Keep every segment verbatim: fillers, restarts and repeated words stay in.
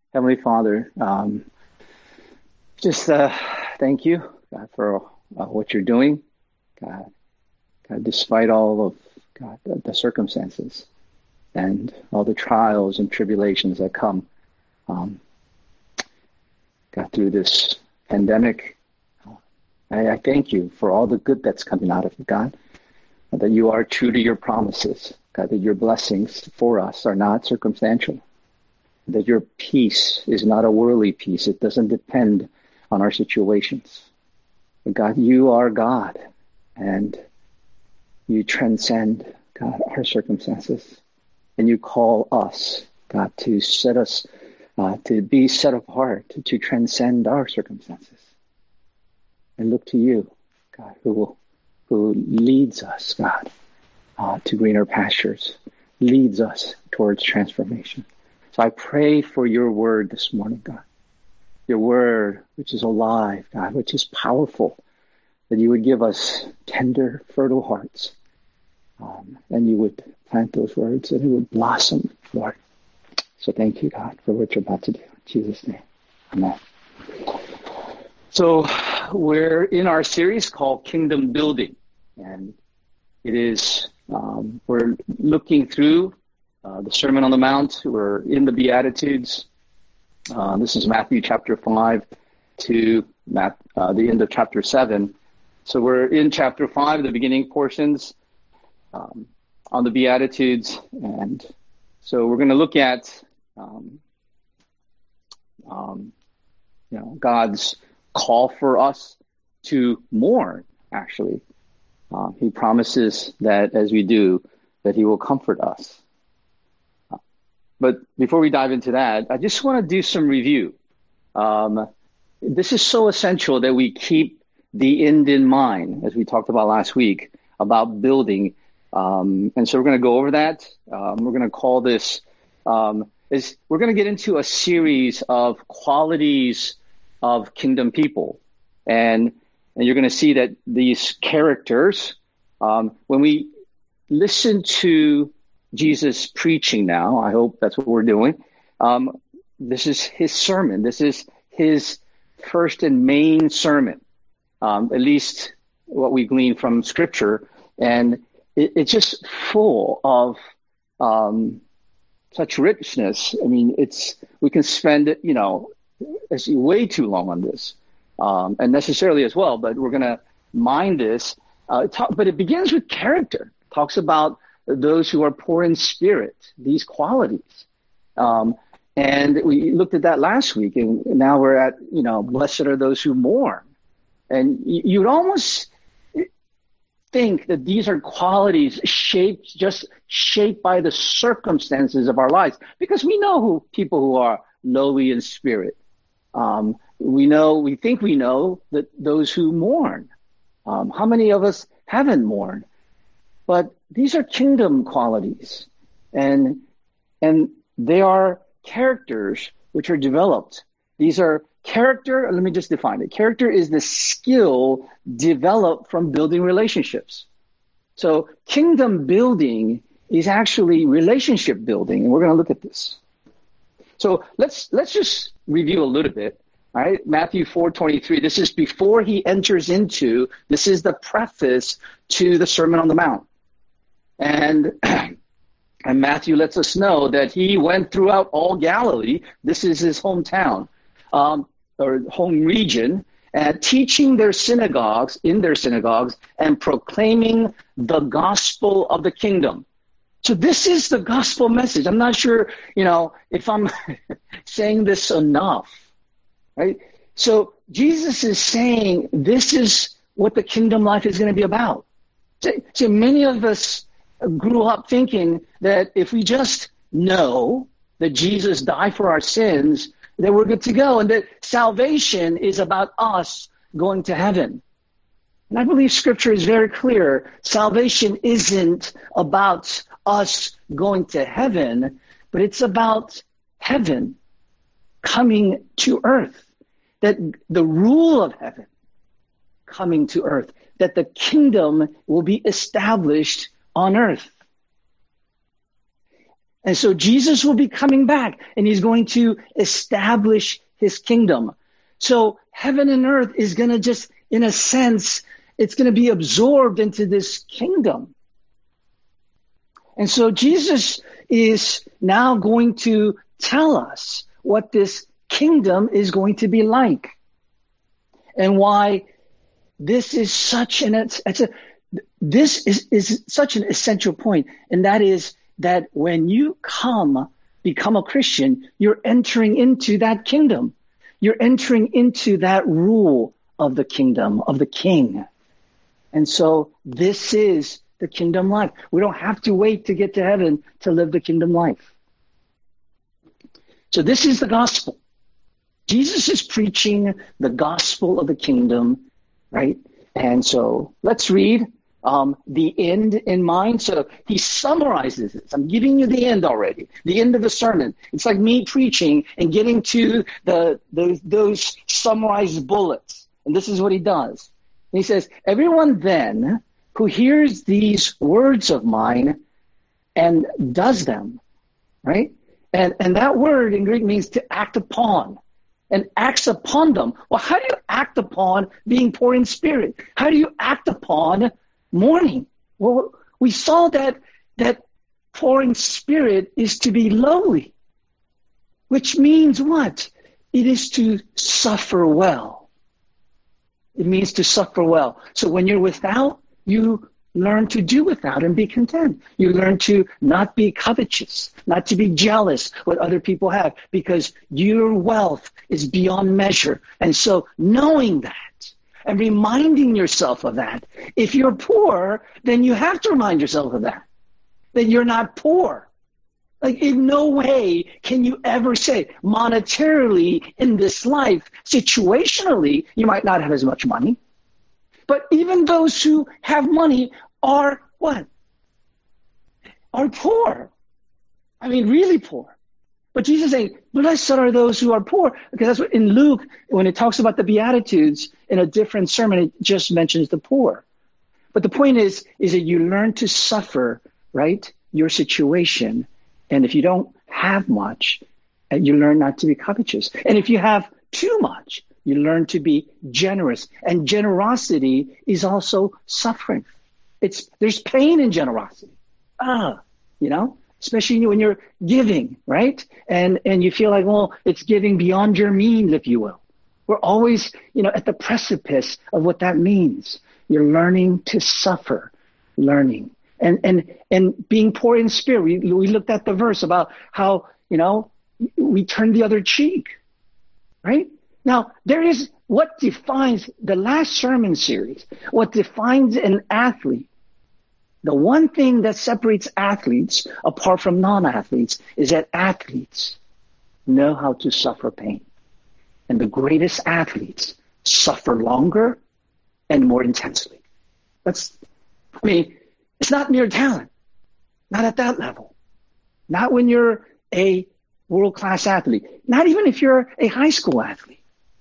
Heavenly Father, um, just uh, thank you, God, for uh, what you're doing, God, God, despite all of God the, the circumstances and all the trials and tribulations that come, um, God, through this pandemic. I, I thank you for all the good that's coming out of it, God, that you are true to your promises, God, that your blessings for us are not circumstantial, that your peace is not a worldly peace. It doesn't depend on our situations. But God, you are God, and you transcend, God, our circumstances. And you call us, God, to set us, uh, to be set apart, to, to transcend our circumstances. And look to you, God, who will, who leads us, God, uh, to greener pastures, leads us towards transformation. So I pray for your word this morning, God, your word, which is alive, God, which is powerful, that you would give us tender, fertile hearts, um, and you would plant those words and it would blossom, Lord. So thank you, God, for what you're about to do. In Jesus' name, amen. So we're in our series called Kingdom Building, and it is, um, we're looking through uh, the Sermon on the Mount. We're in the Beatitudes. Uh, this is Matthew chapter five to Matt, uh, the end of chapter seven. So we're in chapter five, the beginning portions um, on the Beatitudes. And so we're going to look at um, um, you know, God's call for us to mourn, actually. Uh, he promises that as we do, that he will comfort us. Uh, but before we dive into that, I just want to do some review. Um, this is so essential that we keep the end in mind, as we talked about last week, about building. Um, and so we're going to go over that. Um, we're going to call this, um, is we're going to get into a series of qualities of kingdom people. And and you're going to see that these characters, um, when we listen to Jesus preaching now, I hope that's what we're doing, um, this is his sermon. This is his first and main sermon, um, at least what we glean from Scripture. And it, it's just full of um, such richness. I mean, it's we can spend, you know, it's way too long on this, um, and necessarily as well, but we're going to mind this. Uh, talk, but it begins with character. It talks about those who are poor in spirit, these qualities. Um, and we looked at that last week, and now we're at, you know, blessed are those who mourn. And you, you'd almost think that these are qualities shaped, just shaped by the circumstances of our lives, because we know who people who are lowly in spirit. Um, we know, we think we know that those who mourn. Um, how many of us haven't mourned? But these are kingdom qualities, and and they are characters which are developed. These are character. Let me just define it. Character is the skill developed from building relationships. So kingdom building is actually relationship building, and we're going to look at this. So let's let's just review a little bit. All right, Matthew four twenty-three. This is before he enters into. This is the preface to the Sermon on the Mount, and and Matthew lets us know that he went throughout all Galilee. This is his hometown, um, or home region, and teaching their synagogues in their synagogues and proclaiming the gospel of the kingdom. So this is the gospel message. I'm not sure, you know, if I'm saying this enough, right? So Jesus is saying this is what the kingdom life is going to be about. So, so many of us grew up thinking that if we just know that Jesus died for our sins, that we're good to go, and that salvation is about us going to heaven. And I believe Scripture is very clear. Salvation isn't about us going to heaven, but it's about heaven coming to earth, that the rule of heaven coming to earth, that the kingdom will be established on earth. And so Jesus will be coming back, and he's going to establish his kingdom. So heaven and earth is going to just, in a sense, it's going to be absorbed into this kingdom. And so Jesus is now going to tell us what this kingdom is going to be like, and why this is such an it's, it's a this is, is such an essential point, and that is that when you come, become a Christian, you're entering into that kingdom. You're entering into that rule of the kingdom, of the king. And so this is the kingdom life. We don't have to wait to get to heaven to live the kingdom life. So this is the gospel. Jesus is preaching the gospel of the kingdom, right? And so let's read um, the end in mind. So he summarizes this. I'm giving you the end already, the end of the sermon. It's like me preaching and getting to the, the those summarized bullets. And this is what he does. And he says, everyone then who hears these words of mine and does them, right? And and that word in Greek means to act upon, and acts upon them. Well, how do you act upon being poor in spirit? How do you act upon mourning? Well, we saw that that poor in spirit is to be lowly, which means what? It is to suffer well. It means to suffer well. So when you're without, you learn to do without and be content. You learn to not be covetous, not to be jealous what other people have, because your wealth is beyond measure. And so knowing that and reminding yourself of that, if you're poor, then you have to remind yourself of that, that you're not poor. Like, in no way can you ever say monetarily in this life, situationally, you might not have as much money. But even those who have money are what? Are poor. I mean, really poor. But Jesus is saying, blessed are those who are poor. Because that's what in Luke, when it talks about the Beatitudes in a different sermon, it just mentions the poor. But the point is, is that you learn to suffer, right, your situation. And if you don't have much, you learn not to be covetous. And if you have too much, you learn to be generous. And generosity is also suffering. It's there's pain in generosity. Ah, you know, especially when you're giving, right? And and you feel like, well, it's giving beyond your means, if you will. We're always, you know, at the precipice of what that means. You're learning to suffer, learning. And and and being poor in spirit. We we looked at the verse about how, you know, we turn the other cheek, right? Now, there is what defines the last sermon series, what defines an athlete. The one thing that separates athletes apart from non-athletes is that athletes know how to suffer pain. And the greatest athletes suffer longer and more intensely. That's, I mean, it's not mere talent. Not at that level. Not when you're a world-class athlete. Not even if you're a high school athlete.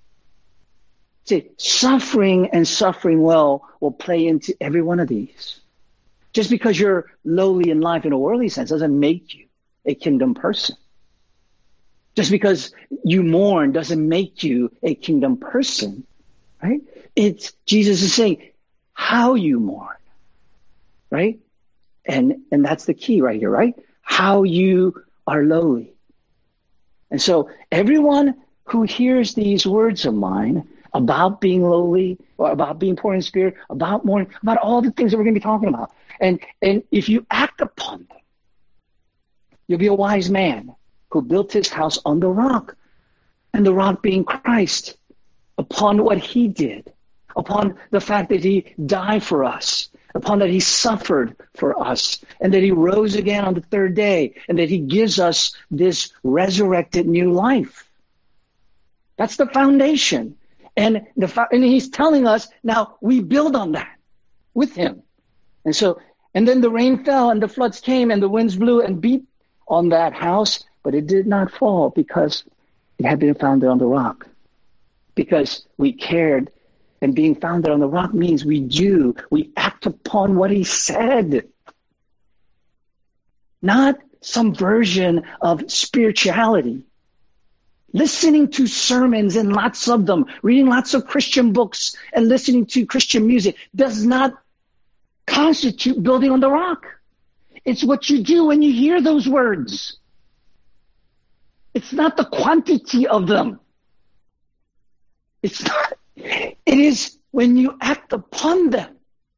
See, suffering and suffering well will play into every one of these. Just because you're lowly in life in a worldly sense doesn't make you a kingdom person. Just because you mourn doesn't make you a kingdom person, right? It's, Jesus is saying, how you mourn, right? And, and that's the key right here, right? How you are lowly. And so everyone who hears these words of mine about being lowly, or about being poor in spirit, about mourning, about all the things that we're going to be talking about. And and if you act upon them, you'll be a wise man who built his house on the rock, and the rock being Christ, upon what he did, upon the fact that he died for us, upon that he suffered for us, and that he rose again on the third day, and that he gives us this resurrected new life. That's the foundation. And the and he's telling us now we build on that with him. And so, and then the rain fell and the floods came and the winds blew and beat on that house, but it did not fall because it had been founded on the rock. Because we cared, and being founded on the rock means we do, we act upon what he said. Not some version of spirituality. Listening to sermons and lots of them, reading lots of Christian books and listening to Christian music does not constitute building on the rock. It's what you do when you hear those words. It's not the quantity of them. It's not. It is when you act upon them.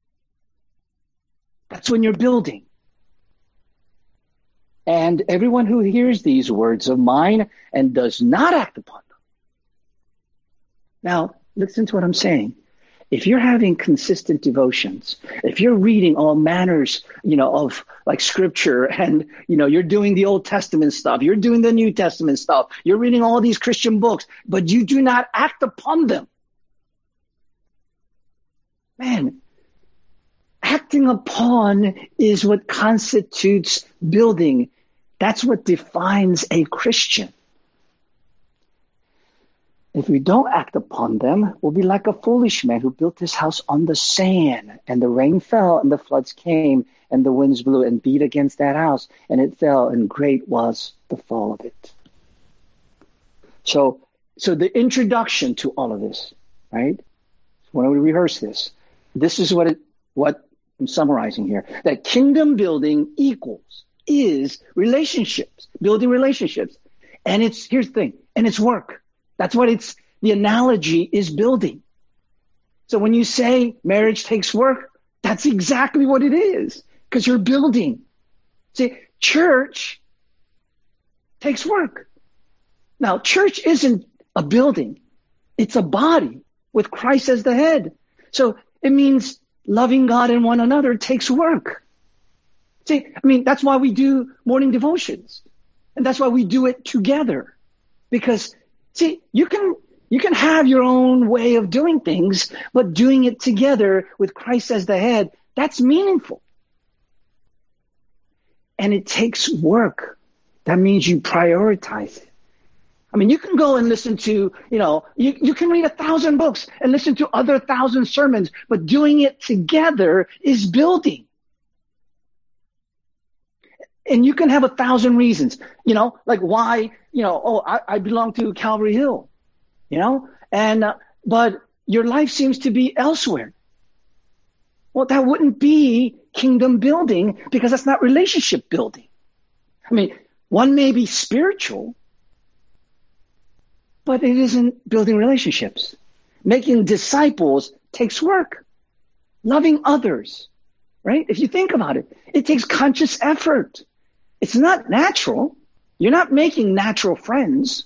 That's when you're building. And everyone who hears these words of mine and does not act upon them. Now, listen to what I'm saying. If you're having consistent devotions, if you're reading all manners, you know, of like scripture and, you know, you're doing the Old Testament stuff, you're doing the New Testament stuff, you're reading all these Christian books, but you do not act upon them. Man, acting upon is what constitutes building. That's what defines a Christian. If we don't act upon them, we'll be like a foolish man who built his house on the sand, and the rain fell, and the floods came, and the winds blew and beat against that house, and it fell, and great was the fall of it. So, so the introduction to all of this, right? When we rehearse this, this is what it, what I'm summarizing here. That kingdom building equals, is relationships, building relationships. And it's, here's the thing, and it's work. That's what it's, the analogy is building. So when you say marriage takes work, that's exactly what it is, because you're building. See, church takes work. Now, church isn't a building. It's a body with Christ as the head. So it means loving God and one another takes work. See, I mean, that's why we do morning devotions. And that's why we do it together. Because see, you can you can have your own way of doing things, but doing it together with Christ as the head, that's meaningful. And it takes work. That means you prioritize it. I mean, you can go and listen to, you know, you, you can read a thousand books and listen to other thousand sermons, but doing it together is building. And you can have a thousand reasons, you know, like why, you know, oh, I, I belong to Calvary Hill, you know, and, uh, but your life seems to be elsewhere. Well, that wouldn't be kingdom building, because that's not relationship building. I mean, one may be spiritual, but it isn't building relationships. Making disciples takes work. Loving others, right? If you think about it, it takes conscious effort. It's not natural. You're not making natural friends.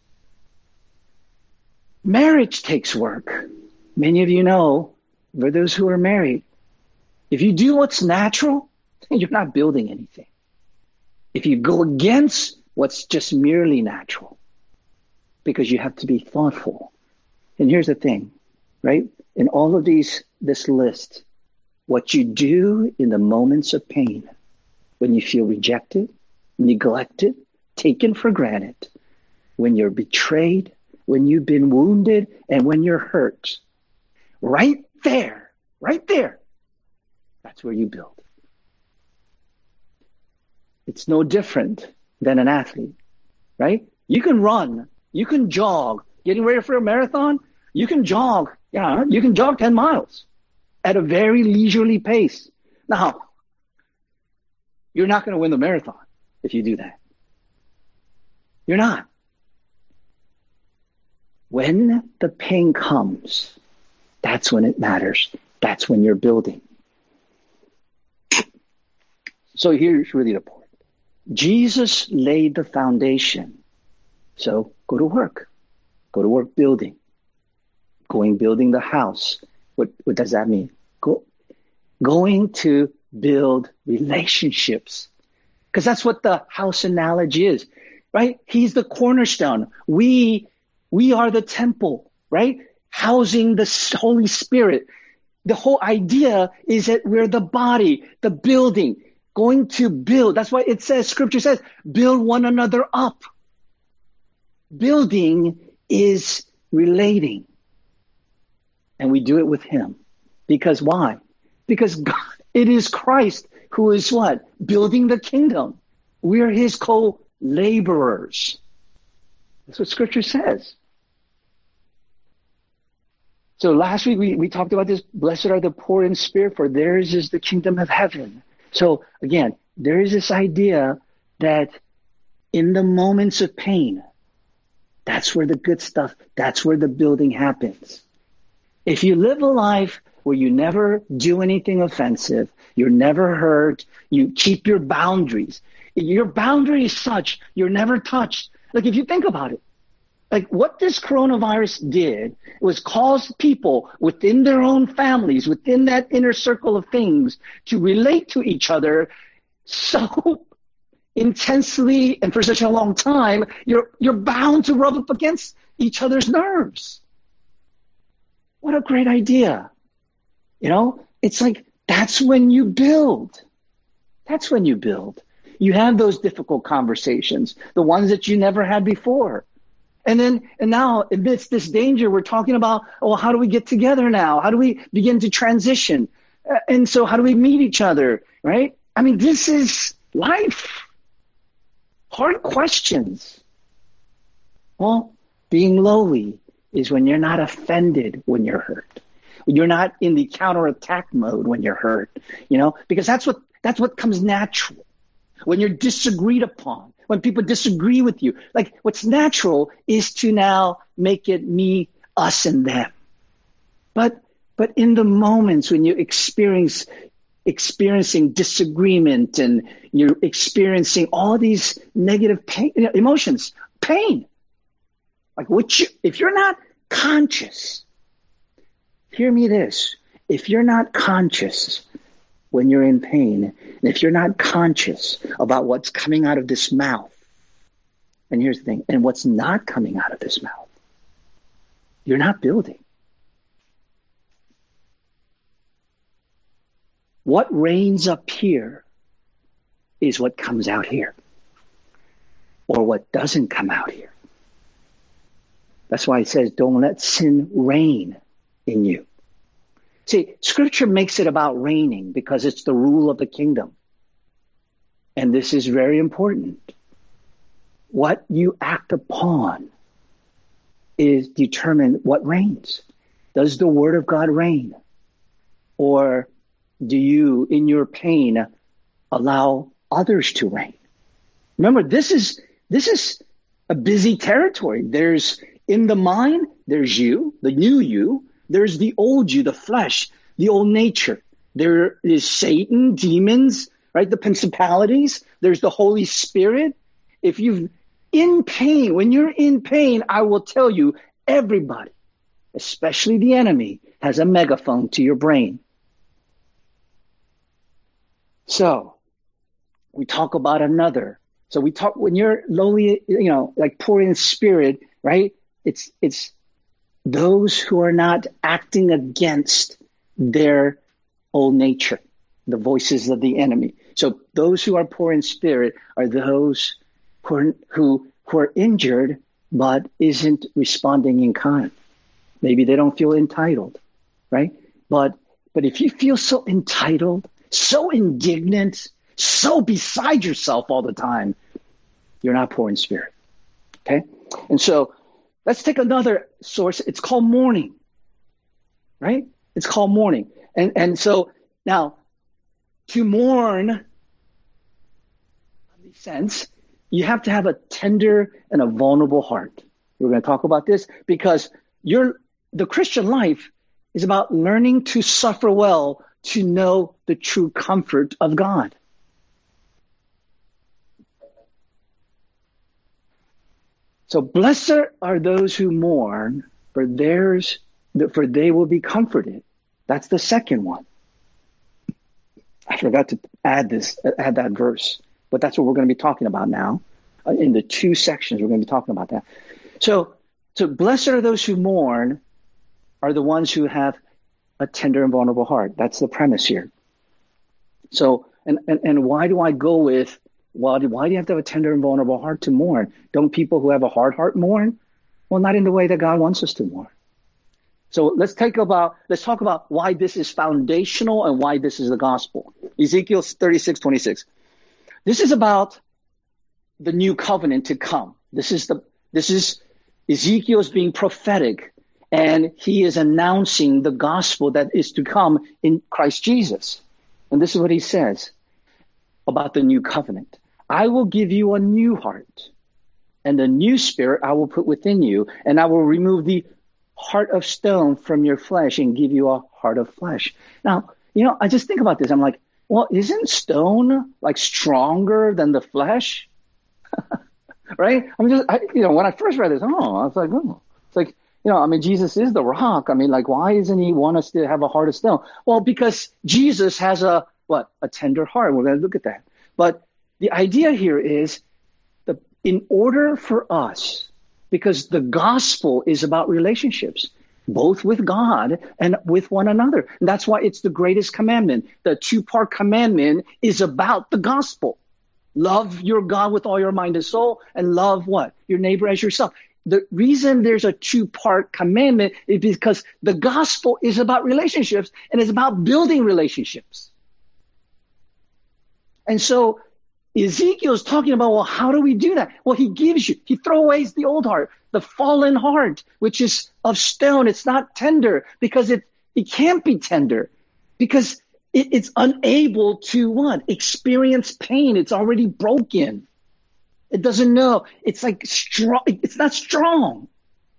Marriage takes work. Many of you know, for those who are married, if you do what's natural, you're not building anything. If you go against what's just merely natural, because you have to be thoughtful. And here's the thing, right? In all of these, this list, what you do in the moments of pain, when you feel rejected, neglected, taken for granted, when you're betrayed, when you've been wounded, and when you're hurt, right there, right there, that's where you build. It's no different than an athlete, right? You can run, you can jog, getting ready for a marathon, you can jog, yeah, you can jog ten miles at a very leisurely pace. Now, you're not going to win the marathon if you do that. You're not. When the pain comes, that's when it matters. That's when you're building. So here's really the point. Jesus laid the foundation. So go to work. Go to work building. Going building the house. What, what does that mean? Go, going to build relationships. Because that's what the house analogy is, right? He's the cornerstone. We, we are the temple, right? Housing the Holy Spirit. The whole idea is that we're the body, the building, going to build. That's why it says, scripture says, build one another up. Building is relating. And we do it with him. Because why? Because God, it is Christ who is what? Building the kingdom. We are his co-laborers. That's what Scripture says. So last week we, we talked about this. Blessed are the poor in spirit, for theirs is the kingdom of heaven. So again, there is this idea that in the moments of pain, that's where the good stuff, that's where the building happens. If you live a life where you never do anything offensive, you're never hurt, you keep your boundaries. Your boundary is such, you're never touched. Like if you think about it, like what this coronavirus did was cause people within their own families, within that inner circle of things, to relate to each other so intensely and for such a long time, you're you're bound to rub up against each other's nerves. What a great idea. You know, it's like that's when you build. That's when you build. You have those difficult conversations, the ones that you never had before. And then, and now amidst this danger, we're talking about, oh, how do we get together now? How do we begin to transition? Uh, and so how do we meet each other, right? I mean, this is life. Hard questions. Well, being lowly is when you're not offended when you're hurt. You're not in the counterattack mode when you're hurt, you know, because that's what, that's what comes natural. When you're disagreed upon, when people disagree with you, like what's natural is to now make it me, us, and them. But, but in the moments when you experience, experiencing disagreement and you're experiencing all these negative pain, emotions, pain, like what you, if you're not conscious, hear me this, if you're not conscious when you're in pain, and if you're not conscious about what's coming out of this mouth, and here's the thing, and what's not coming out of this mouth, you're not building. What rains up here is what comes out here, or what doesn't come out here. That's why it says, don't let sin reign in you. See, Scripture makes it about reigning because it's the rule of the kingdom. And this is very important. What you act upon is determined what reigns. Does the word of God reign? Or do you, in your pain, allow others to reign? Remember, this is this is a busy territory. There's, in the mind, there's you, the new you. There's the old you, the flesh, the old nature. There is Satan, demons, right? The principalities. There's the Holy Spirit. If you've in pain, when you're in pain, I will tell you, everybody, especially the enemy, has a megaphone to your brain. So we talk about another. So we talk when you're lowly, you know, like poor in spirit, right? It's it's those who are not acting against their old nature, the voices of the enemy. So those who are poor in spirit are those who are, who, who are injured but isn't responding in kind. Maybe they don't feel entitled, right? But but if you feel so entitled, so indignant, so beside yourself all the time, you're not poor in spirit, okay? And so let's take another source. It's called mourning, right? It's called mourning. And and so now, to mourn, in the sense, you have to have a tender and a vulnerable heart. We're going to talk about this because you're, the Christian life is about learning to suffer well to know the true comfort of God. So blessed are those who mourn, for theirs, for they will be comforted. That's the second one. I forgot to add this, add that verse, but that's what we're going to be talking about now. In the two sections, we're going to be talking about that. So, so blessed are those who mourn, are the ones who have a tender and vulnerable heart. That's the premise here. So, and and, and why do I go with? Why do, why do you have to have a tender and vulnerable heart to mourn? Don't people who have a hard heart mourn? Well, not in the way that God wants us to mourn. So let's take about let's talk about why this is foundational and why this is the gospel. Ezekiel thirty-six twenty-six. This is about the new covenant to come. This is the this is Ezekiel's being prophetic, and he is announcing the gospel that is to come in Christ Jesus. And this is what he says about the new covenant. I will give you a new heart, and a new spirit I will put within you, and I will remove the heart of stone from your flesh and give you a heart of flesh. Now, you know, I just think about this. I'm like, well, isn't stone like stronger than the flesh? Right? I mean, just, I, you know, when I first read this, oh, I was like, oh, it's like, you know, I mean, Jesus is the rock. I mean, like, why doesn't he want us to have a heart of stone? Well, because Jesus has a, what, a tender heart. We're going to look at that. But the idea here is that in order for us, because the gospel is about relationships, both with God and with one another. And that's why it's the greatest commandment. The two-part commandment is about the gospel. Love your God with all your mind and soul, and love what? Your neighbor as yourself. The reason there's a two-part commandment is because the gospel is about relationships and it's about building relationships. And so Ezekiel's talking about, well, how do we do that? Well, he gives you, he throws the old heart, the fallen heart, which is of stone. It's not tender because it, it can't be tender because it, it's unable to what? Experience pain. It's already broken. It doesn't know. It's like strong. It's not strong.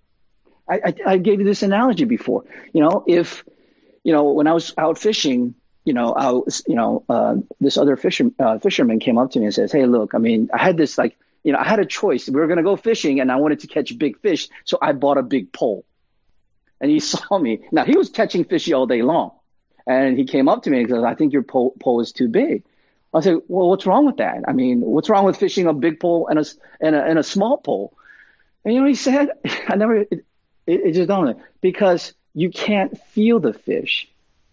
I, I, I gave you this analogy before. You know, if, you know, when I was out fishing, you know, I was, you know, uh, this other fisher, uh, fisherman came up to me and says, hey, look, I mean, I had this like, you know, I had a choice. We were going to go fishing and I wanted to catch big fish. So I bought a big pole. And he saw me. Now, he was catching fish all day long. And he came up to me and goes, I think your pole, pole is too big. I said, well, what's wrong with that? I mean, what's wrong with fishing a big pole and a, and a, and a small pole? And you know what he said? I never, it, it, it just dawned on me. Because you can't feel the fish.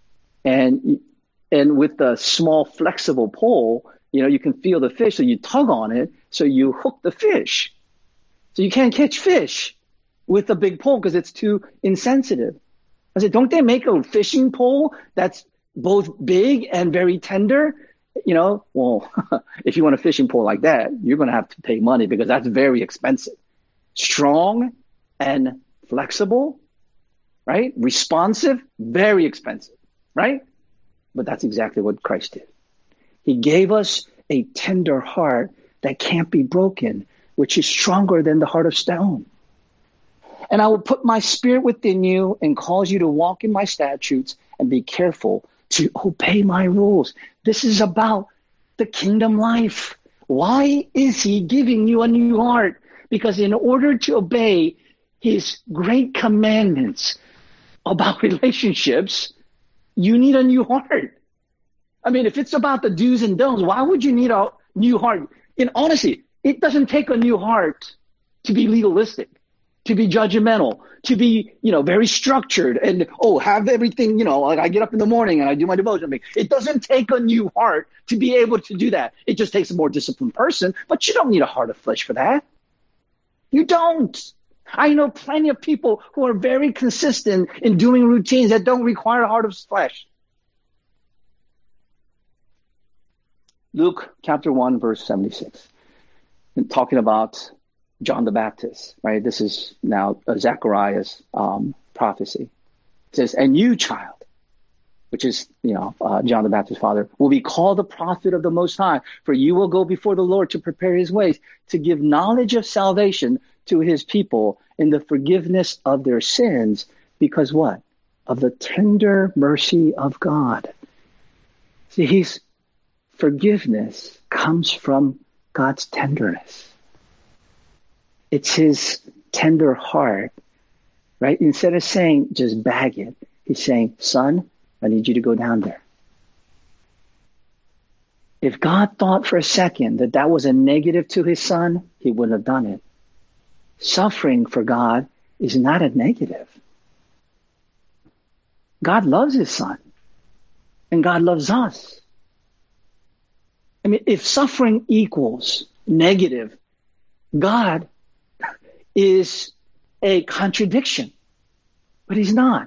And And with the small flexible pole, you know, you can feel the fish, so you tug on it, so you hook the fish. So you can't catch fish with a big pole because it's too insensitive. I said, don't they make a fishing pole that's both big and very tender? You know, well, if you want a fishing pole like that, you're going to have to pay money because that's very expensive. Strong and flexible, right? Responsive, very expensive, right? But that's exactly what Christ did. He gave us a tender heart that can't be broken, which is stronger than the heart of stone. And I will put my spirit within you and cause you to walk in my statutes and be careful to obey my rules. This is about the kingdom life. Why is he giving you a new heart? Because in order to obey his great commandments about relationships, you need a new heart. I mean, if it's about the do's and don'ts, why would you need a new heart? In honesty, it doesn't take a new heart to be legalistic, to be judgmental, to be, you know, very structured and, oh, have everything, you know, like I get up in the morning and I do my devotion. It doesn't take a new heart to be able to do that. It just takes a more disciplined person, but you don't need a heart of flesh for that. You don't. I know plenty of people who are very consistent in doing routines that don't require a heart of flesh. Luke chapter one, verse seventy-six. And talking about John the Baptist, right? This is now uh, Zechariah's um, prophecy. It says, and you, child, which is, you know, uh, John the Baptist's father, will be called the prophet of the Most High, for you will go before the Lord to prepare his ways, to give knowledge of salvation to his people in the forgiveness of their sins, because what? Of the tender mercy of God. See, his forgiveness comes from God's tenderness. It's his tender heart, right? Instead of saying, just bag it, he's saying, son, I need you to go down there. If God thought for a second that that was a negative to his son, he wouldn't have done it. Suffering for God is not a negative. God loves his son, and God loves us. I mean, if suffering equals negative, God is a contradiction, but he's not.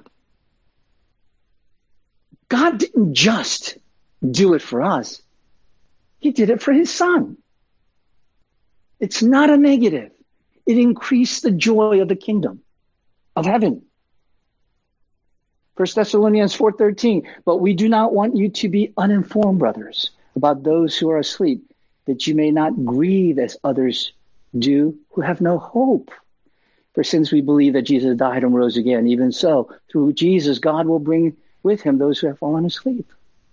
God didn't just do it for us. He did it for his son. It's not a negative. It increased the joy of the kingdom of heaven. First Thessalonians four thirteen, but we do not want you to be uninformed, brothers, about those who are asleep, that you may not grieve as others do who have no hope. For since we believe that Jesus died and rose again, even so, through Jesus, God will bring with him those who have fallen asleep.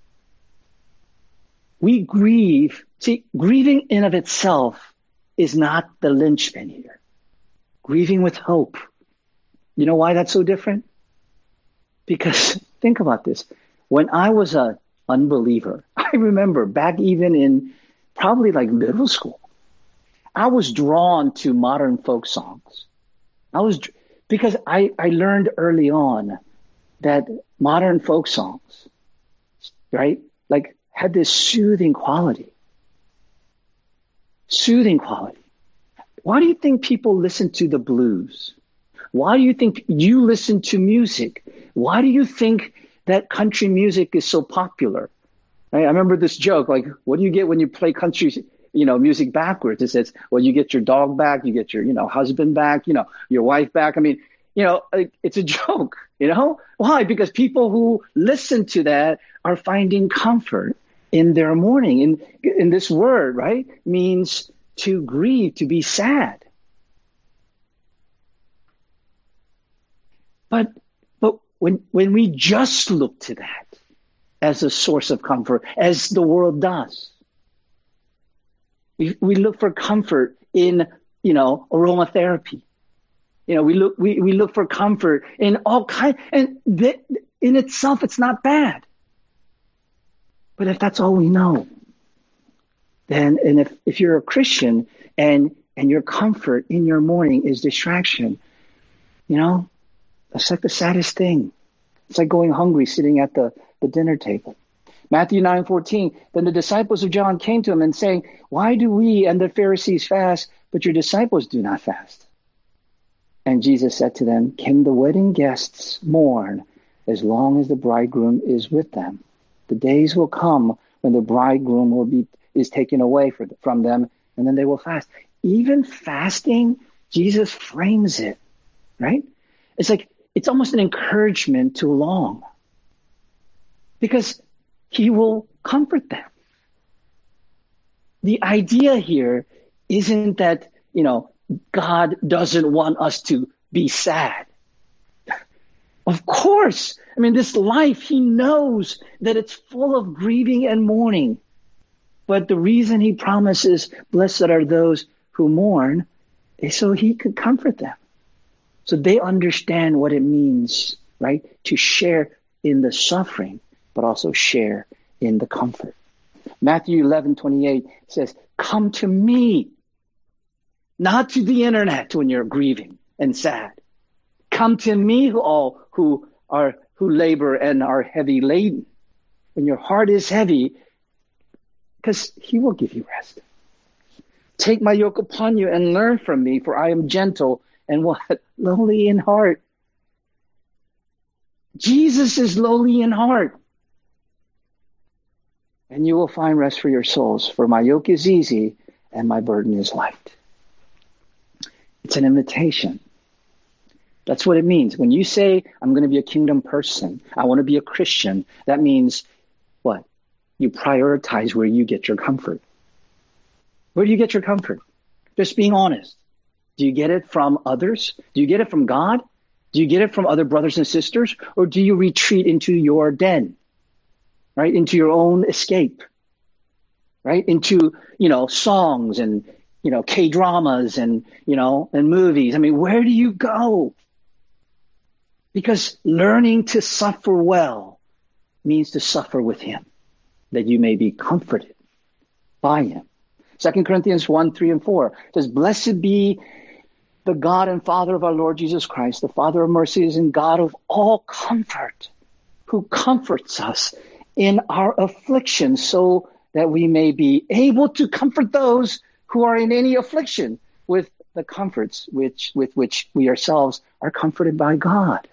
We grieve. See, grieving in of itself is not the linchpin here. Grieving with hope. You know why that's so different? Because think about this. When I was an unbeliever, I remember back even in probably like middle school, I was drawn to modern folk songs. I was, because I, I learned early on that modern folk songs, right, like had this soothing quality. Soothing quality. Why do you think people listen to the blues? Why do you think you listen to music? Why do you think that country music is so popular? I remember this joke, like, what do you get when you play country, you know, music backwards? It says, well, you get your dog back, you get your, you know, husband back, you know, your wife back. I mean, you know, it's a joke, you know? Why? Because people who listen to that are finding comfort in their mourning. In, in this word, right, means to grieve, to be sad. But but when when we just look to that as a source of comfort, as the world does, we we look for comfort in, you know, aromatherapy. You know, we look we, we look for comfort in all kind, and th- in itself, it's not bad. But if that's all we know, then, and if, if you're a Christian and and your comfort in your mourning is distraction, you know, that's like the saddest thing. It's like going hungry sitting at the, the dinner table. Matthew nine fourteen, then the disciples of John came to him and saying, why do we and the Pharisees fast, but your disciples do not fast? And Jesus said to them, can the wedding guests mourn as long as the bridegroom is with them? The days will come when the bridegroom will be is taken away for, from them, and then they will fast. Even fasting, Jesus frames it, right? It's like, it's almost an encouragement to long, because he will comfort them. The idea here isn't that, you know, God doesn't want us to be sad. Of course. I mean, this life, he knows that it's full of grieving and mourning. But the reason he promises, blessed are those who mourn, is so he could comfort them. So they understand what it means, right, to share in the suffering, but also share in the comfort. Matthew eleven twenty-eight says, come to me, not to the internet when you're grieving and sad. Come to me, all who are who labor and are heavy laden. When your heart is heavy, because he will give you rest. Take my yoke upon you and learn from me, for I am gentle and what? Lowly in heart. Jesus is lowly in heart. And you will find rest for your souls, for my yoke is easy and my burden is light. It's an invitation. That's what it means. When you say, I'm going to be a kingdom person, I want to be a Christian, that means what? You prioritize where you get your comfort. Where do you get your comfort? Just being honest. Do you get it from others? Do you get it from God? Do you get it from other brothers and sisters? Or do you retreat into your den? Right? Into your own escape? Right? Into, you know, songs and, you know, K-dramas and, you know, and movies. I mean, where do you go? Because learning to suffer well means to suffer with him, that you may be comforted by him. Second Corinthians one, three, and four says, blessed be the God and Father of our Lord Jesus Christ, the Father of mercies and God of all comfort, who comforts us in our affliction, so that we may be able to comfort those who are in any affliction with the comforts which with which we ourselves are comforted by God.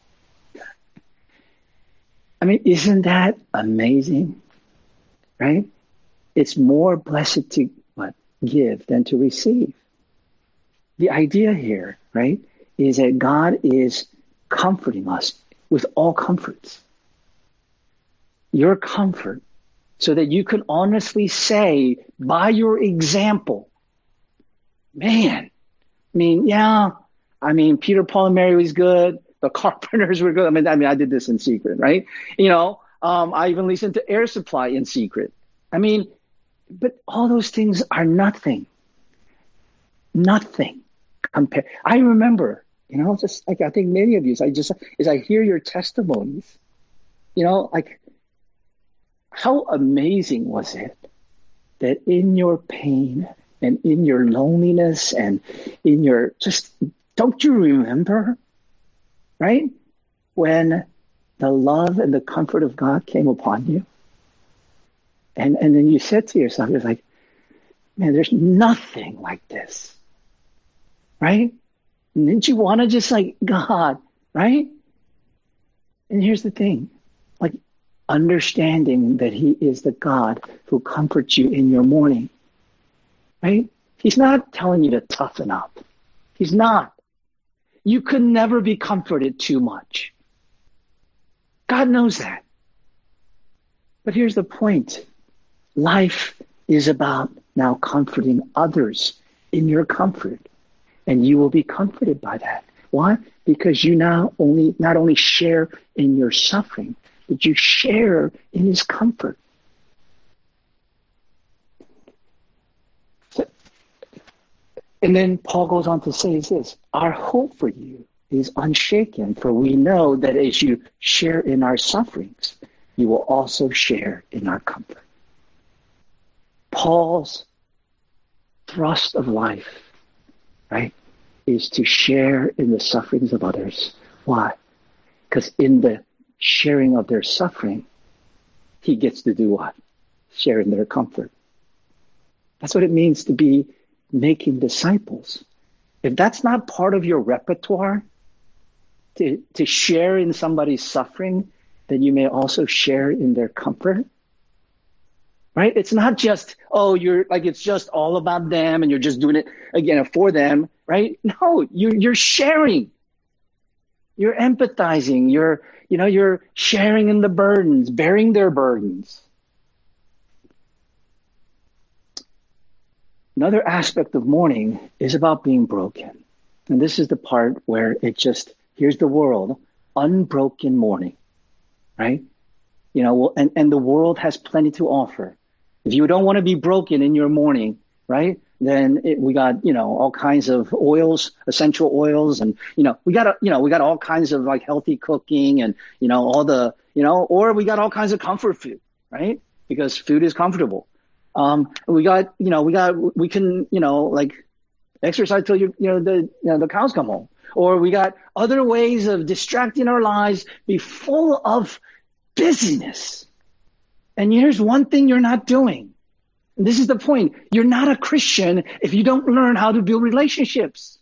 I mean, isn't that amazing? Right? It's more blessed to what? give than to receive. The idea here, right, is that God is comforting us with all comforts. Your comfort, so that you can honestly say by your example, man, I mean, yeah, I mean, Peter, Paul, and Mary was good. The carpenters were good. I mean, I mean, I did this in secret, right? You know, um, I even listened to Air Supply in secret. I mean, but all those things are nothing. Nothing compared. I remember, you know, just like I think many of you, I just, as I hear your testimonies, you know, like how amazing was it that in your pain and in your loneliness and in your just, don't you remember, right? When the love and the comfort of God came upon you. And, and then you said to yourself, you're like, man, there's nothing like this, right? And didn't you want to just like, God, right? And here's the thing, like understanding that he is the God who comforts you in your mourning, right? He's not telling you to toughen up. He's not. You could never be comforted too much. God knows that. But here's the point. Life is about now comforting others in your comfort. And you will be comforted by that. Why? Because you now only not only share in your suffering, but you share in his comfort. And then Paul goes on to say this, our hope for you is unshaken, for we know that as you share in our sufferings, you will also share in our comfort. Paul's thrust of life, right, is to share in the sufferings of others. Why? Because in the sharing of their suffering, he gets to do what? Share in their comfort. That's what it means to be making disciples. If that's not part of your repertoire, to, to share in somebody's suffering, then you may also share in their comfort. Right? It's not just, oh, you're like, it's just all about them and you're just doing it again for them, right? No, you're, you're sharing. You're empathizing. You're, you know, you're sharing in the burdens, bearing their burdens. Another aspect of mourning is about being broken. And this is the part where it just, here's the world, unbroken mourning, right? You know, and, and the world has plenty to offer. If you don't want to be broken in your mourning, right, then it, we got, you know, all kinds of oils, essential oils. And, you know, we got, a, you know, we got all kinds of like healthy cooking and, you know, all the, you know, or we got all kinds of comfort food, right? Because food is comfortable. Um, we got, you know, we got, we can, you know, like exercise till you, you know, the, you know, the cows come home. Or we got other ways of distracting our lives, be full of busyness. And here's one thing you're not doing. And this is the point. You're not a Christian if you don't learn how to build relationships.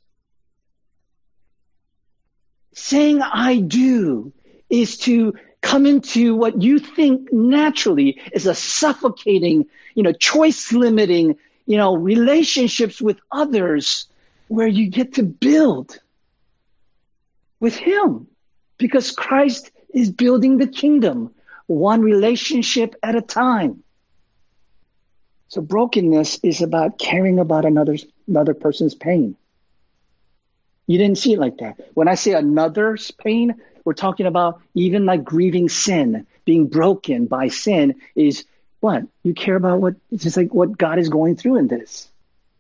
Saying I do is to come into what you think naturally is a suffocating, you know, choice limiting, you know, relationships with others where you get to build with him because Christ is building the kingdom. One relationship at a time. So brokenness is about caring about another's, another person's pain. You didn't see it like that. When I say another's pain, we're talking about even like grieving sin, being broken by sin is what? You care about what, it's just like what God is going through in this.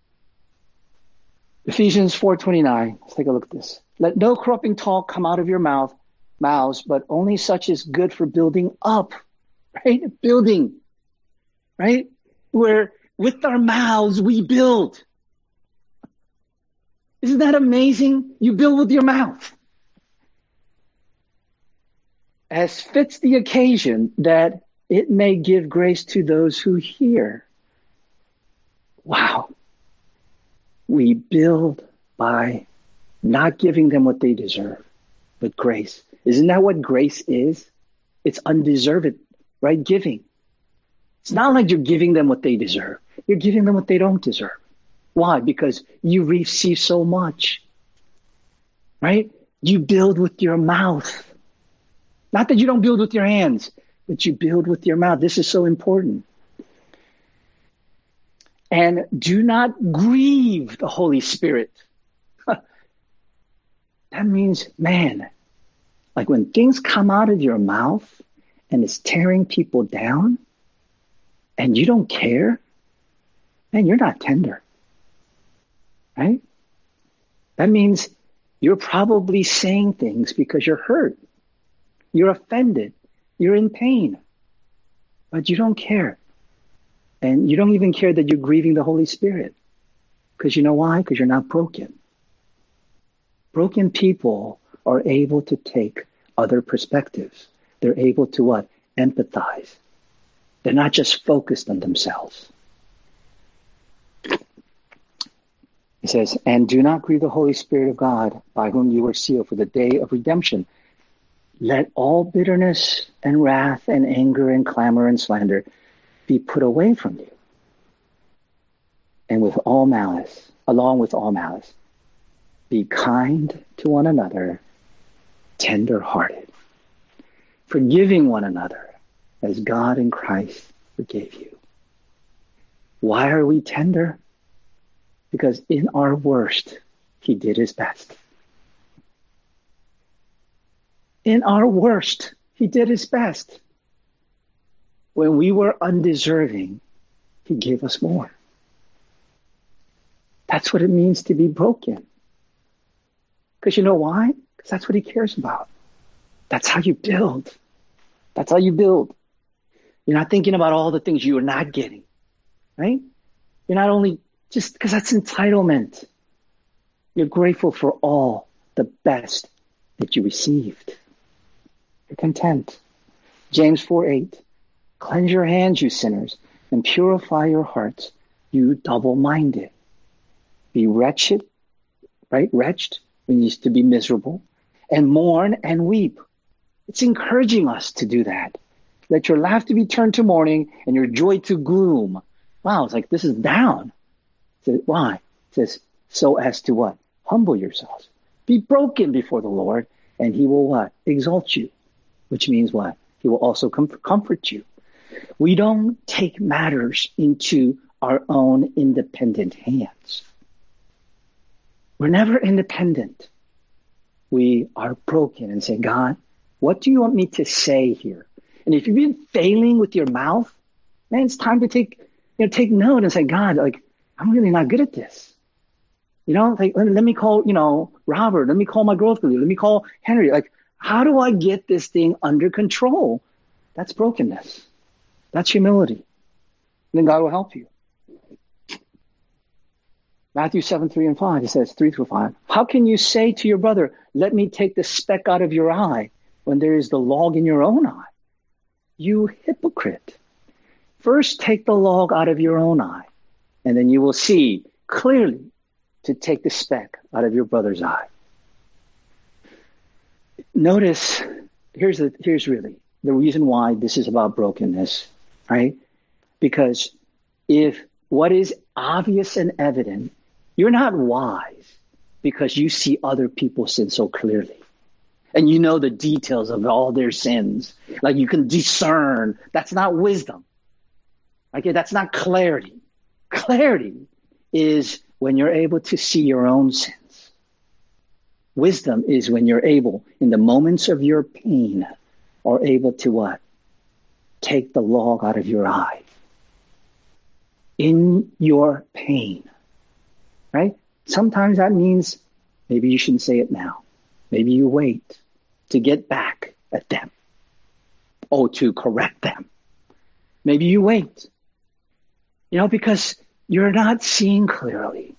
Ephesians four twenty-nine, let's take a look at this. Let no corrupting talk come out of your mouth, mouths, but only such is good for building up, right? Building, right? Where with our mouths, we build. Isn't that amazing? You build with your mouth. As fits the occasion that it may give grace to those who hear. Wow. We build by not giving them what they deserve, but grace. Isn't that what grace is? It's undeserved, right? Giving. It's not like you're giving them what they deserve. You're giving them what they don't deserve. Why? Because you receive so much, right? You build with your mouth. Not that you don't build with your hands, but you build with your mouth. This is so important. And do not grieve the Holy Spirit. That means, man, like when things come out of your mouth and it's tearing people down and you don't care, man, you're not tender, right? That means you're probably saying things because you're hurt. You're offended. You're in pain. But you don't care. And you don't even care that you're grieving the Holy Spirit. Because you know why? Because you're not broken. Broken people are able to take other perspectives. They're able to what? Empathize. They're not just focused on themselves. He says, and do not grieve the Holy Spirit of God, by whom you were sealed for the day of redemption. Let all bitterness and wrath and anger and clamor and slander be put away from you. And with all malice, along with all malice, be kind to one another, tender-hearted, forgiving one another as God in Christ forgave you. Why are we tender? Because in our worst, he did his best. In our worst, he did his best. When we were undeserving, he gave us more. That's what it means to be broken. Because you know why? Because that's what he cares about. That's how you build. That's how you build. You're not thinking about all the things you are not getting, right? You're not only just because that's entitlement. You're grateful for all the best that you received. You're content. James four eight. Cleanse your hands, you sinners, and purify your hearts, you double-minded. Be wretched, right? Wretched means to be miserable, and mourn and weep. It's encouraging us to do that. Let your laughter be turned to mourning and your joy to gloom. Wow, it's like this is down. It says, why? It says, so as to what? Humble yourselves. Be broken before the Lord, and he will what? Exalt you. Which means what? He will also comfort, comfort you. We don't take matters into our own independent hands. We're never independent. We are broken and say, God, what do you want me to say here? And if you've been failing with your mouth, man, it's time to take, you know, take note and say, God, like, I'm really not good at this. You know, like, let, let me call, you know, Robert, let me call my growth leader, let me call Henry. Like, how do I get this thing under control? That's brokenness. That's humility. And then God will help you. Matthew seven, three and five, it says, three through five. How can you say to your brother, let me take the speck out of your eye when there is the log in your own eye? You hypocrite. First take the log out of your own eye, and then you will see clearly to take the speck out of your brother's eye. Notice, here's the, here's really the reason why this is about brokenness, right? Because if what is obvious and evident, you're not wise because you see other people sin so clearly. And you know the details of all their sins. Like you can discern. That's not wisdom. Okay, that's not clarity. Clarity is when you're able to see your own sins. Wisdom is when you're able, in the moments of your pain, are able to what? Take the log out of your eye. In your pain, right? Sometimes that means maybe you shouldn't say it now. Maybe you wait to get back at them or to correct them. Maybe you wait, you know, because you're not seeing clearly.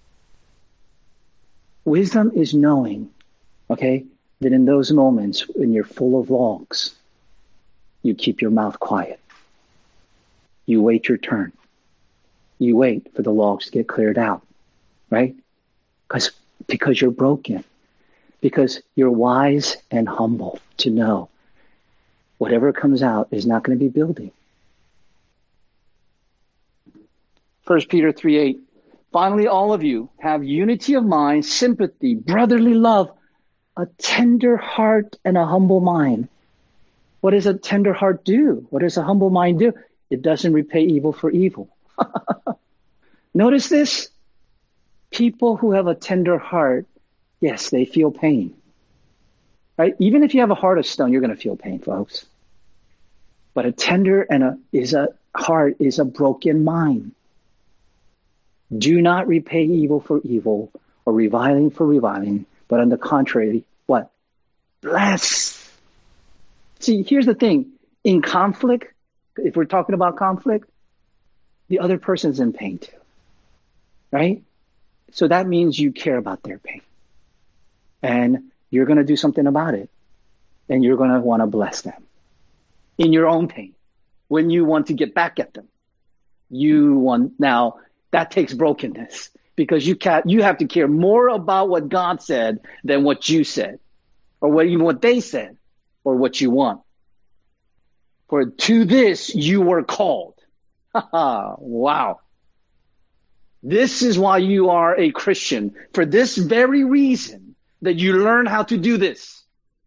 Wisdom is knowing, okay, that in those moments when you're full of logs, you keep your mouth quiet. You wait your turn. You wait for the logs to get cleared out, right? Because because you're broken. Because you're wise and humble to know whatever comes out is not going to be building. First Peter three eight. Finally, all of you have unity of mind, sympathy, brotherly love, a tender heart, and a humble mind. What does a tender heart do? What does a humble mind do? It doesn't repay evil for evil. Notice this. People who have a tender heart, yes, they feel pain. Right? Even if you have a heart of stone, you're going to feel pain, folks. But a tender and a is a heart is a broken mind. Do not repay evil for evil or reviling for reviling, but on the contrary, what? Bless. See, here's the thing. In conflict, if we're talking about conflict, the other person's in pain too. Right? So that means you care about their pain. And you're going to do something about it. And you're going to want to bless them. In your own pain. When you want to get back at them. You want, now, that takes brokenness. Because you can't, you have to care more about what God said than what you said. Or what, even what they said. Or what you want. For to this you were called. Wow. This is why you are a Christian. For this very reason that you learn how to do this.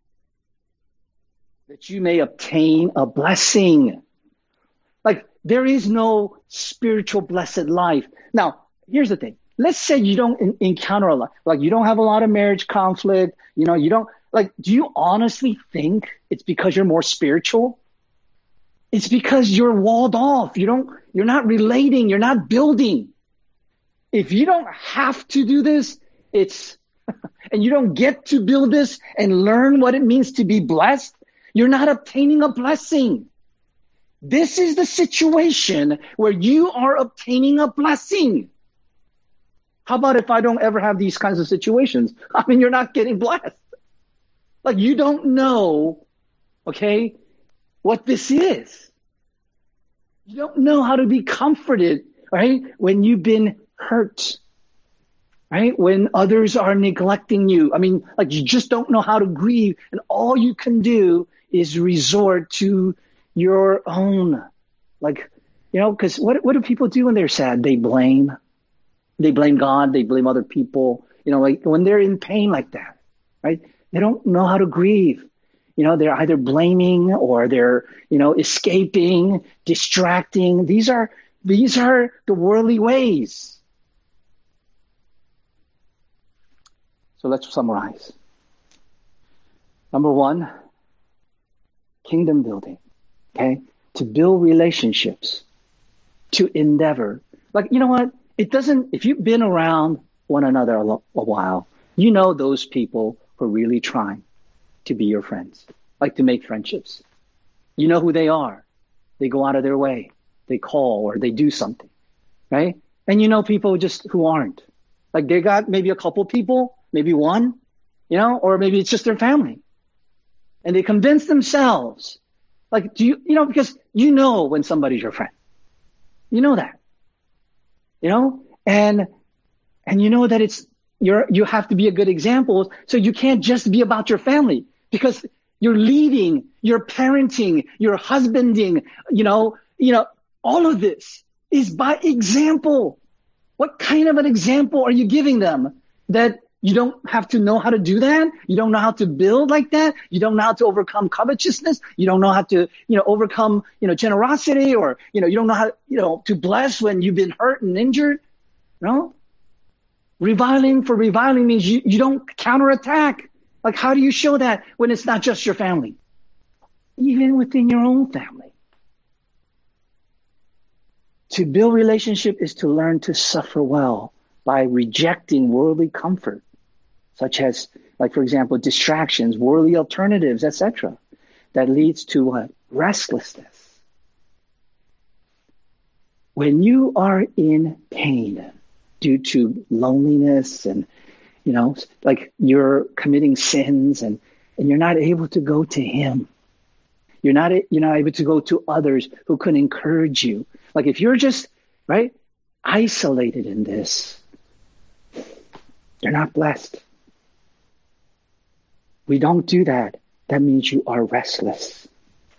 That you may obtain a blessing. Like, there is no spiritual blessed life. Now, here's the thing. Let's say you don't in- encounter a lot. Like, you don't have a lot of marriage conflict. You know, you don't, like, do you honestly think it's because you're more spiritual? It's because you're walled off. You don't, you're not relating. You're not building. If you don't have to do this, it's, and you don't get to build this and learn what it means to be blessed, you're not obtaining a blessing. This is the situation where you are obtaining a blessing. How about if I don't ever have these kinds of situations? I mean, you're not getting blessed. Like, you don't know, okay, what this is. You don't know how to be comforted, right, when you've been hurt, right? When others are neglecting you. I mean, like, you just don't know how to grieve. And all you can do is resort to your own, like, you know, because what, what do people do when they're sad? They blame. They blame God. They blame other people. You know, like when they're in pain like that, right? They don't know how to grieve. You know, they're either blaming or they're, you know, escaping, distracting. These are, these are the worldly ways. So let's summarize. Number one, kingdom building, okay? To build relationships, to endeavor. Like, you know what? It doesn't, if you've been around one another a, lo- a while, you know those people who are really trying to be your friends, like to make friendships. You know who they are. They go out of their way. They call or they do something, right? And you know people just who aren't. Like, they got maybe a couple people, maybe one, you know, or maybe it's just their family. And they convince themselves, like, do you, you know, because you know when somebody's your friend. You know that, you know, and, and you know that it's, you're, you have to be a good example. So you can't just be about your family because you're leading, you're parenting, you're husbanding, you know, you know, all of this is by example. What kind of an example are you giving them that you don't have to know how to do that? You don't know how to build like that? You don't know how to overcome covetousness? You don't know how to, you know, overcome, you know, generosity, or, you know, you don't know how, you know, to bless when you've been hurt and injured? No? Reviling for reviling means you, you don't counterattack. Like, how do you show that when it's not just your family? Even within your own family. To build relationship is to learn to suffer well by rejecting worldly comfort, such as, like, for example, distractions, worldly alternatives, et cetera. That leads to what? Restlessness. When you are in pain due to loneliness and, you know, like you're committing sins and, and you're not able to go to Him. You're not, you're not able to go to others who can encourage you. Like, if you're just, right, isolated in this, you're not blessed. We don't do that. That means you are restless.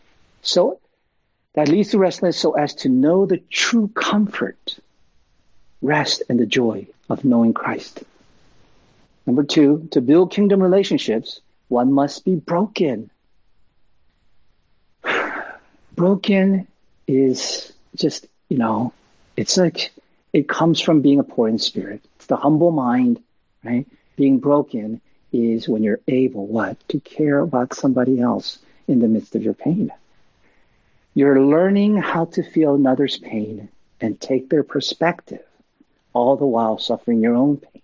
So that leads to restlessness, so as to know the true comfort rest and the joy of knowing Christ. Number two, to build kingdom relationships, one must be broken. Broken is just, you know, it's like, it comes from being a poor in spirit. It's the humble mind, right? Being broken is when you're able, what? To care about somebody else in the midst of your pain. You're learning how to feel another's pain and take their perspective, all the while suffering your own pain.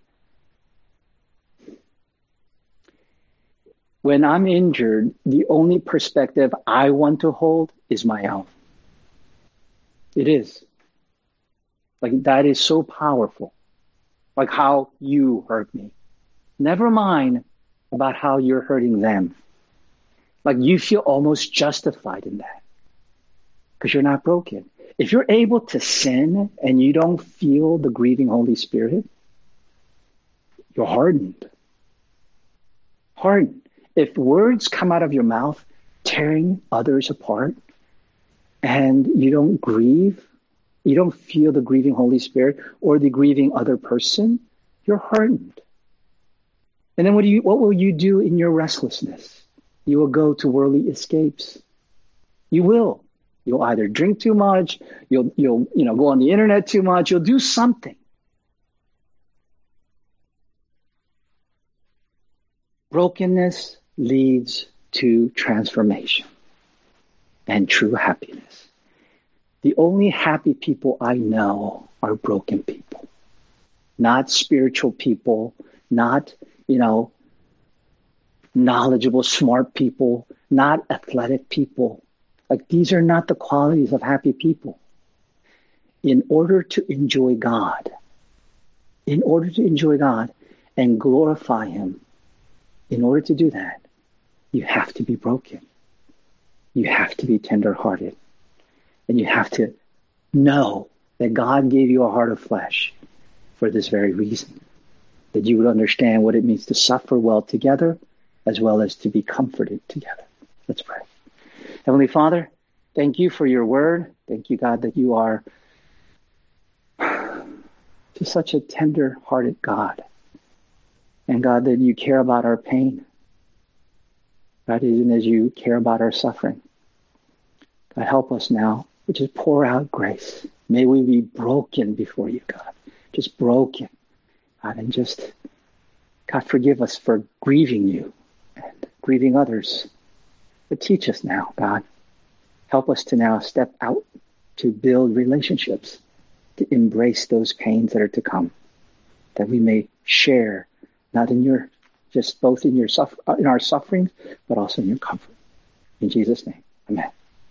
When I'm injured, the only perspective I want to hold is my own. It is. Like, that is so powerful. Like how you hurt me. Never mind about how you're hurting them. Like, you feel almost justified in that because you're not broken. If you're able to sin and you don't feel the grieving Holy Spirit, you're hardened. Hardened. If words come out of your mouth tearing others apart and you don't grieve, you don't feel the grieving Holy Spirit or the grieving other person, you're hardened. And then what do you, what will you do in your restlessness? You will go to worldly escapes. You will. You'll either drink too much, you'll, you'll, you know, go on the internet too much, you'll do something. Brokenness leads to transformation and true happiness. The only happy people I know are broken people, not spiritual people, not, you know, knowledgeable, smart people, not athletic people. Like, these are not the qualities of happy people. In order to enjoy God, in order to enjoy God and glorify Him, in order to do that, you have to be broken. You have to be tenderhearted. And you have to know that God gave you a heart of flesh for this very reason, that you would understand what it means to suffer well together as well as to be comforted together. Let's pray. Heavenly Father, thank you for your word. Thank you, God, that you are just such a tender-hearted God. And God, that you care about our pain. God, even as you care about our suffering. God, help us now. Just pour out grace. May we be broken before you, God. Just broken. God, and just, God, forgive us for grieving you and grieving others. But teach us now, God. Help us to now step out to build relationships, to embrace those pains that are to come, that we may share, not in your, just both in your suffer, in our sufferings, but also in your comfort. In Jesus' name, amen.